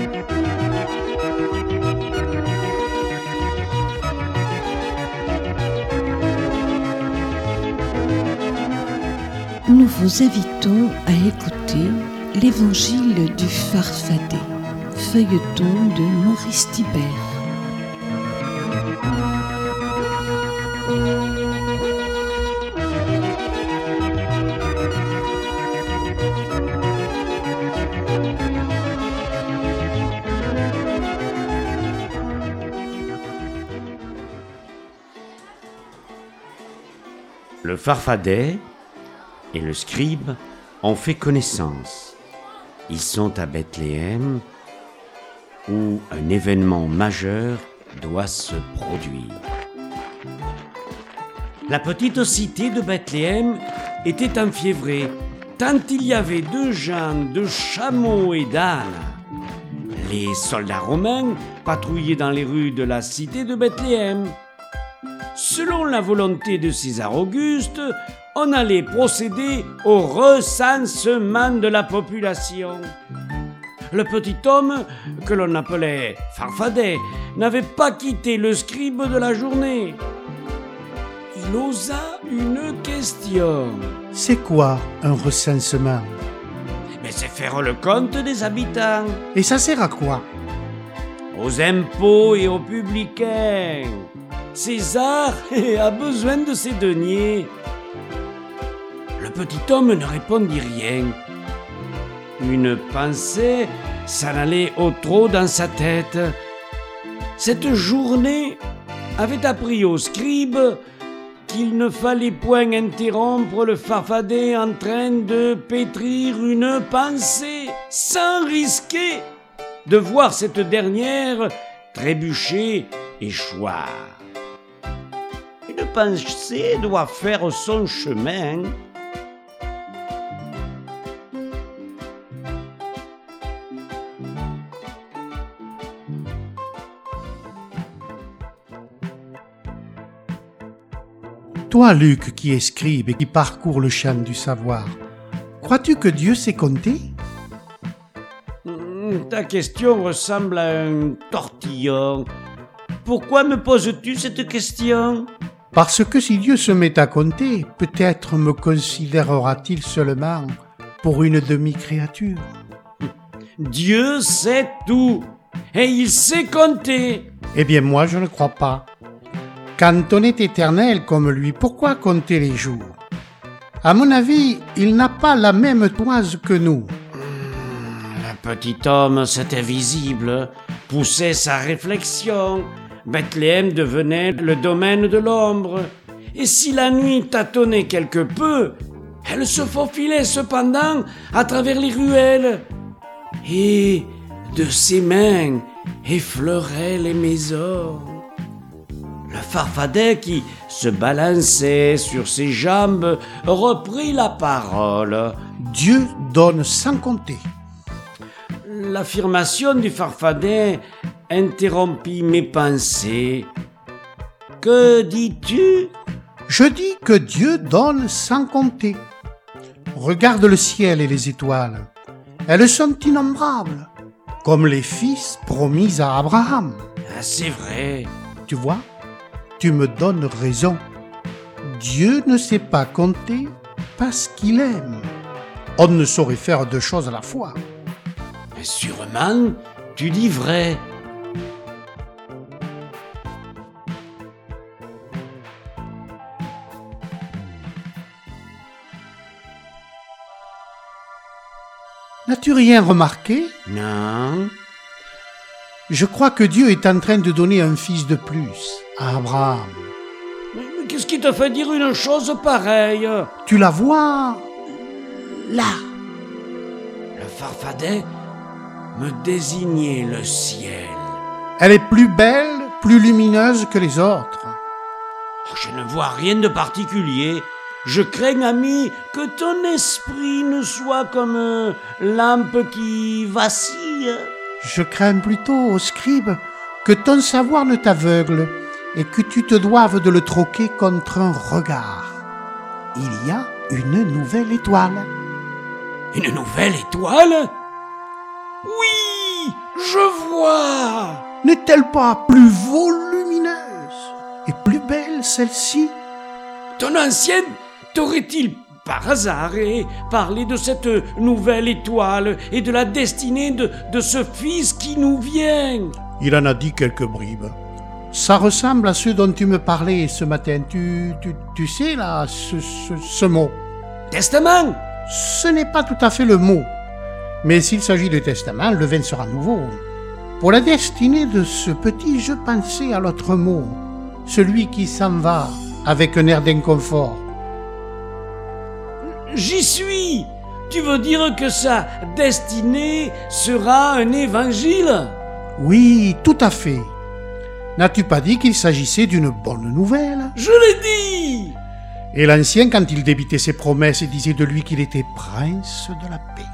Nous vous invitons à écouter l'Évangile du Farfadet, feuilleton de Maurice Thibert. Le Farfadet et le scribe ont fait connaissance. Ils sont à Bethléem où un événement majeur doit se produire. La petite cité de Bethléem était enfiévrée, tant il y avait de gens, de chameaux et d'ânes. Les soldats romains patrouillaient dans les rues de la cité de Bethléem. Selon la volonté de César Auguste, on allait procéder au recensement de la population. Le petit homme, que l'on appelait Farfadet, n'avait pas quitté le scribe de la journée. Il osa une question. C'est quoi un recensement? Mais c'est faire le compte des habitants. Et ça sert à quoi? Aux impôts et aux publicains. César a besoin de ses deniers. Le petit homme ne répondit rien. Une pensée s'en allait au trot dans sa tête. Cette journée avait appris au scribe qu'il ne fallait point interrompre le Farfadet en train de pétrir une pensée, sans risquer de voir cette dernière trébucher et choir. Une pensée doit faire son chemin. Toi, Luc, qui es scribe et qui parcourt le champ du savoir, crois-tu que Dieu sait compter? Ta question ressemble à un tortillon. Pourquoi me poses-tu cette question? Parce que si Dieu se met à compter, peut-être me considérera-t-il seulement pour une demi-créature. Dieu sait tout, et il sait compter. Eh bien moi, je ne crois pas. Quand on est éternel comme lui, pourquoi compter les jours? À mon avis, il n'a pas la même toise que nous. Le petit homme, cet invisible, poussait sa réflexion. Bethléem devenait le domaine de l'ombre. Et si la nuit tâtonnait quelque peu, elle se faufilait cependant à travers les ruelles. Et de ses mains effleurait les maisons. Le Farfadet, qui se balançait sur ses jambes, reprit la parole. Dieu donne sans compter. L'affirmation du Farfadet interrompit mes pensées. Que dis-tu? Je dis que Dieu donne sans compter. Regarde le ciel et les étoiles. Elles sont innombrables, comme les fils promis à Abraham. Ah, c'est vrai. Tu vois, tu me donnes raison. Dieu ne sait pas compter parce qu'il aime. On ne saurait faire deux choses à la fois. Mais sûrement, tu dis vrai. N'as-tu rien remarqué? Non. Je crois que Dieu est en train de donner un fils de plus à Abraham. Mais qu'est-ce qui te fait dire une chose pareille? Tu la vois là. Le Farfadet me désignait le ciel. Elle est plus belle, plus lumineuse que les autres. Je ne vois rien de particulier. Je crains, ami, que ton esprit ne soit comme une lampe qui vacille. Je crains plutôt, scribe, que ton savoir ne t'aveugle et que tu te doives de le troquer contre un regard. Il y a une nouvelle étoile. Une nouvelle étoile? Oui, Je vois! N'est-elle pas plus volumineuse et plus belle celle-ci? Ton ancienne t'aurait-il par hasard parlé de cette nouvelle étoile et de la destinée de ce fils qui nous vient? Il en a dit quelques bribes. Ça ressemble à ceux dont tu me parlais ce matin. Tu sais là, ce mot. Testament? Ce n'est pas tout à fait le mot. Mais s'il s'agit de testament, le vin sera nouveau. Pour la destinée de ce petit, je pensais à l'autre mot. Celui qui s'en va avec un air d'inconfort. J'y suis! Tu veux dire que sa destinée sera un évangile? Oui, tout à fait. N'as-tu pas dit qu'il s'agissait d'une bonne nouvelle? Je l'ai dit! Et l'ancien, quand il débitait ses promesses, disait de lui qu'il était prince de la paix.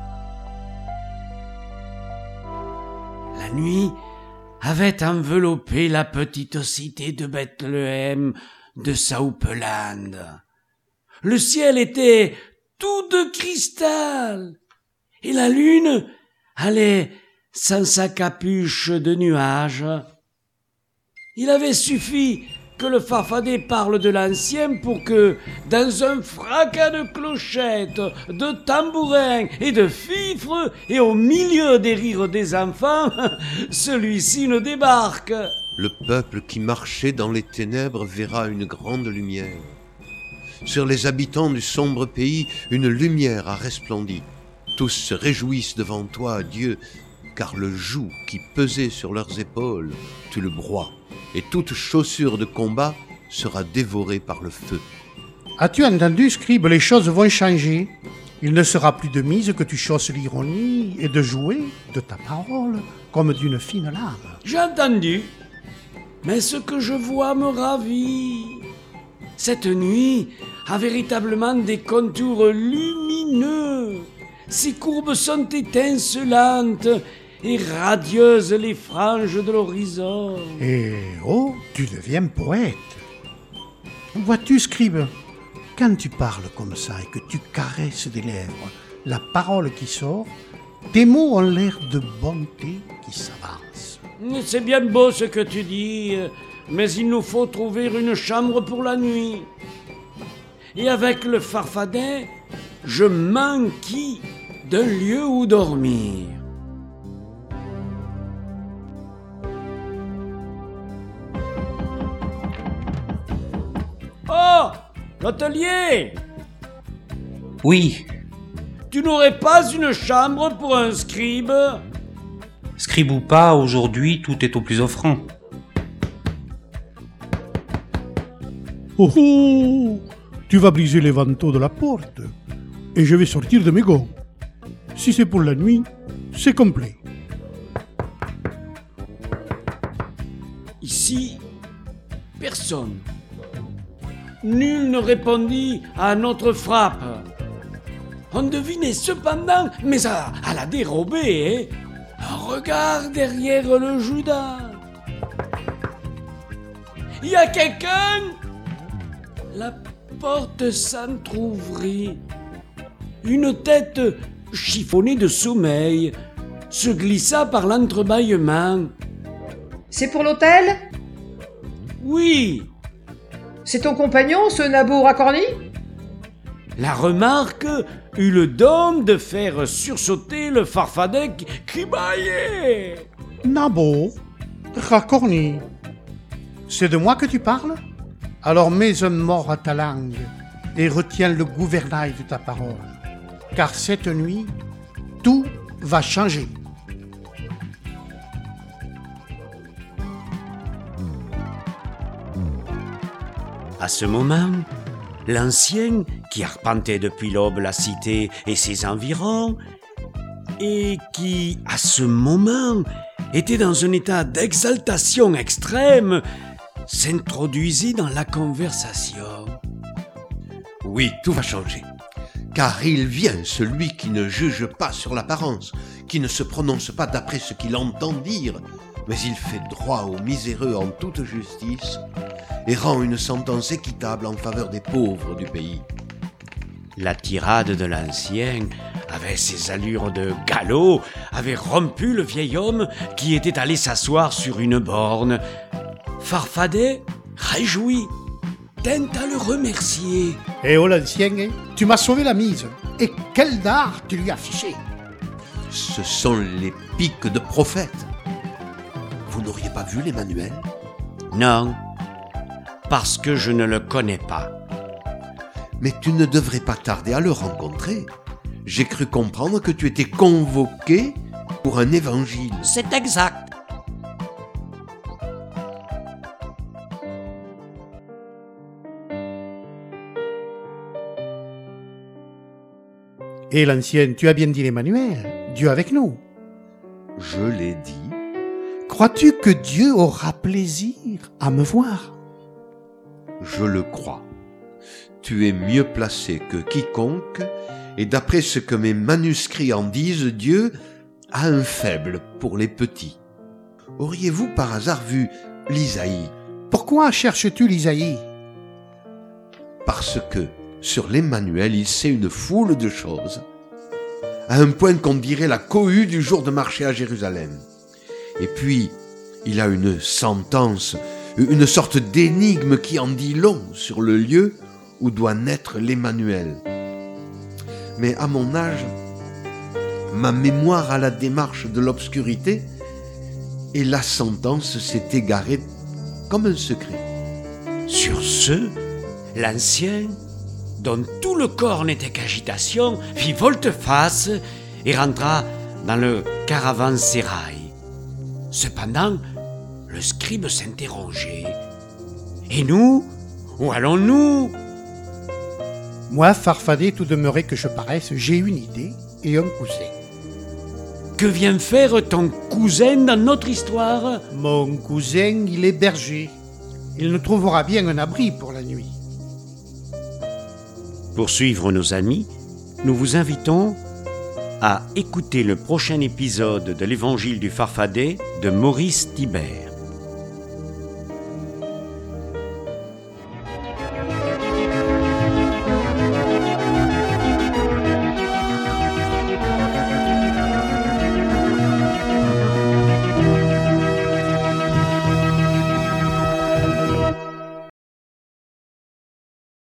La nuit avait enveloppé la petite cité de Bethléem de Saupeland. Le ciel était tout de cristal, et la lune allait sans sa capuche de nuages. Il avait suffi que le farfadet parle de l'ancien pour que, dans un fracas de clochettes, de tambourins et de fifres, et au milieu des rires des enfants, celui-ci ne débarque. Le peuple qui marchait dans les ténèbres verra une grande lumière. Sur les habitants du sombre pays, une lumière a resplendi. Tous se réjouissent devant toi, Dieu, car le joug qui pesait sur leurs épaules, tu le broies, et toute chaussure de combat sera dévorée par le feu. As-tu entendu, scribe, les choses vont changer. Il ne sera plus de mise que tu chausses l'ironie et de jouer de ta parole comme d'une fine lame. J'ai entendu, mais ce que je vois me ravit. Cette nuit a véritablement des contours lumineux. Ses courbes sont étincelantes et radieuses les franges de l'horizon. Et oh, tu deviens poète. Vois-tu, scribe, quand tu parles comme ça et que tu caresses des lèvres la parole qui sort, tes mots ont l'air de bonté qui s'avance. C'est bien beau ce que tu dis, mais il nous faut trouver une chambre pour la nuit. Et avec le farfadet, je m'enquis d'un lieu où dormir. Oh, l'hôtelier! Oui, Tu n'aurais pas une chambre pour un scribe? scribe ou pas, aujourd'hui tout est au plus offrant. Oh oh, tu vas briser les vantaux de la porte et je vais sortir de mes gonds. Si c'est pour la nuit, c'est complet. Ici, personne. Nul ne répondit à notre frappe. On devinait cependant, mais à la dérobée, un regard derrière le Judas. Y a quelqu'un? La porte s'entr'ouvrit. Une tête chiffonnée de sommeil se glissa par l'entrebâillement. C'est pour l'hôtel? Oui, C'est ton compagnon, ce Nabo Racorni? la remarque eut le don de faire sursauter le farfadet qui bâillait. Nabo, Racorni, c'est de moi que tu parles? Alors mets un mort à ta langue et retiens le gouvernail de ta parole, car cette nuit, tout va changer. À ce moment, l'ancien, qui arpentait depuis l'aube la cité et ses environs, et qui, à ce moment, était dans un état d'exaltation extrême, s'introduisit dans la conversation. Oui, tout va changer. Car il vient celui qui ne juge pas sur l'apparence, qui ne se prononce pas d'après ce qu'il entend dire, mais il fait droit aux miséreux en toute justice et rend une sentence équitable en faveur des pauvres du pays. La tirade de l'ancien, avec ses allures de galop, avait rompu le vieil homme qui était allé s'asseoir sur une borne. Farfadet, réjoui, tint à le remercier. Eh oh l'ancien, hein, tu m'as sauvé la mise. Et quel dard tu lui as fiché. Ce sont les pics de prophète. Vous n'auriez pas vu l'Emmanuel? Non, parce que je ne le connais pas. Mais tu ne devrais pas tarder à le rencontrer. J'ai cru comprendre que tu étais convoqué pour un évangile. C'est exact. Et l'ancienne, tu as bien dit l'Emmanuel, Dieu avec nous. Je l'ai dit. Crois-tu que Dieu aura plaisir à me voir? Je le crois. Tu es mieux placé que quiconque, et d'après ce que mes manuscrits en disent, Dieu a un faible pour les petits. Auriez-vous par hasard vu l'Isaïe? Pourquoi cherches-tu l'Isaïe? Parce que sur l'Emmanuel, il sait une foule de choses, à un point qu'on dirait la cohue du jour de marché à Jérusalem. Et puis, il a une sentence, une sorte d'énigme qui en dit long sur le lieu où doit naître l'Emmanuel. Mais à mon âge, ma mémoire a la démarche de l'obscurité et la sentence s'est égarée comme un secret. Sur ce, l'ancien, dont tout le corps n'était qu'agitation, fit volte-face et rentra dans le caravansérail. Cependant, le scribe s'interrogeait. « Et nous? Où allons-nous » Moi, Farfadet, tout demeurait que je paraisse, j'ai une idée et un cousin. Que vient faire ton cousin dans notre histoire? Mon cousin, il est berger. Il nous trouvera bien un abri pour la nuit. Pour suivre nos amis, nous vous invitons à écouter le prochain épisode de l'Évangile du Farfadet de Maurice Thibert.